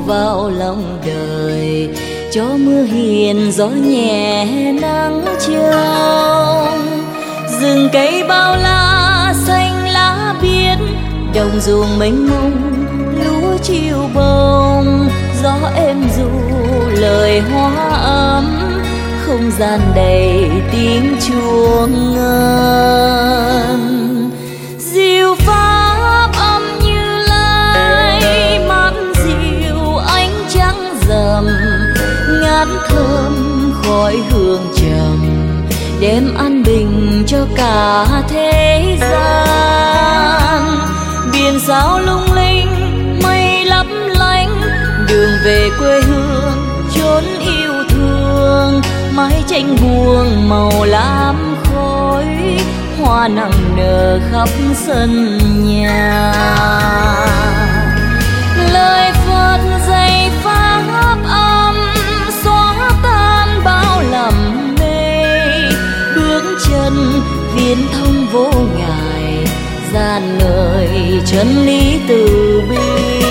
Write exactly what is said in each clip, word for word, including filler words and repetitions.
vào lòng đời, cho mưa hiền gió nhẹ nắng trong. Rừng cây bao la xanh lá biếc, đồng ruộng mênh mông lúa chiều bông. Gió êm ru lời hoa ấm, không gian đầy tiếng chuông ngân. Diệu pháp âm Như Lai, mát dịu ánh trăng rằm, ngát thơm khói hương trầm, đem an bình cho cả thế gian. Biển sao lung linh, mây lấp lánh, đường về quê hương chốn yêu thương. Mái tranh buông màu lam khói, hoa nặng nở khắp sân nhà. Lời Phật dạy pháp âm, xóa tan bao lầm mê. Bước chân viễn thông vô ngại, dàn lời chân lý từ bi.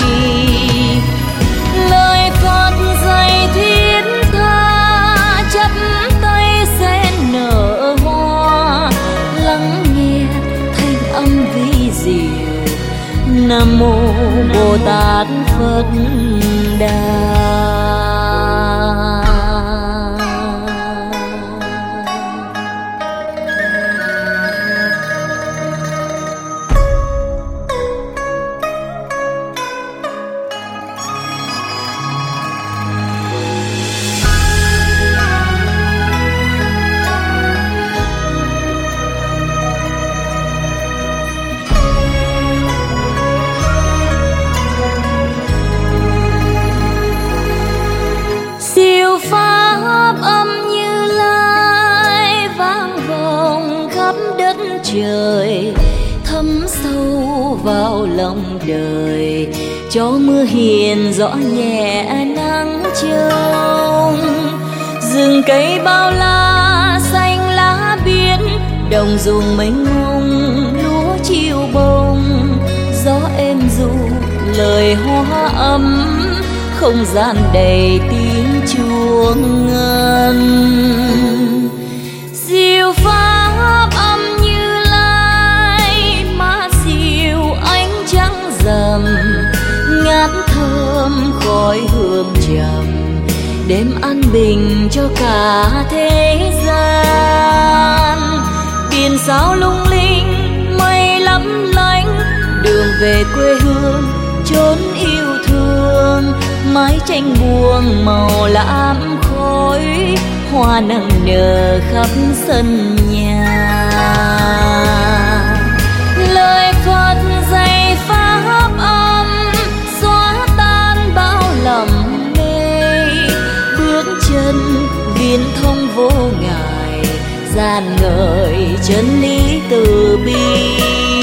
Lời Phật dạy thiết tha, chắp tay sen nở hoa, lắng nghe thanh âm vi diệu. Nam mô Bồ Tát Phật Đà. Pháp âm Như Lai vang vọng khắp đất trời, thấm sâu vào lòng đời, cho mưa hiền gió nhẹ nắng trong. Rừng cây bao la xanh lá biếc, đồng ruộng mênh mông lúa chiều bông. Gió êm ru lời hoa ấm, không gian đầy tiếng chuông ngân. Diệu pháp âm Như Lai, mát dịu ánh trăng rằm, ngát thơm khói hương trầm, đem an bình cho cả thế gian. Biển sao lung linh, mây lấp lánh, đường về quê hương chốn yêu thương. Mái tranh buông màu lam khói, hoa nặng nở khắp sân nhà. Lời Phật dạy pháp âm, xóa tan bao lầm mê. Bước chân viễn thông vô ngại, dàn ngợi chân lý từ bi.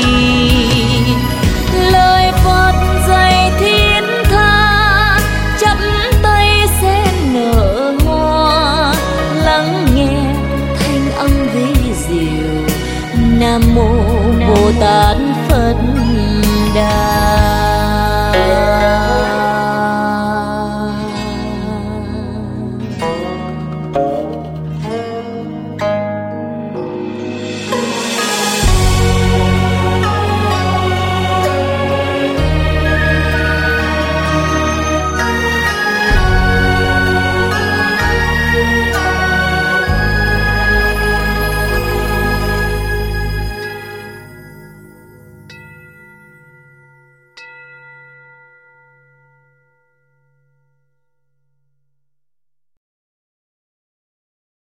Lời Phật dạy thiên tha, chắp tay sen nở hoa, lắng nghe thanh âm vi diệu. Nam mô Bồ Tát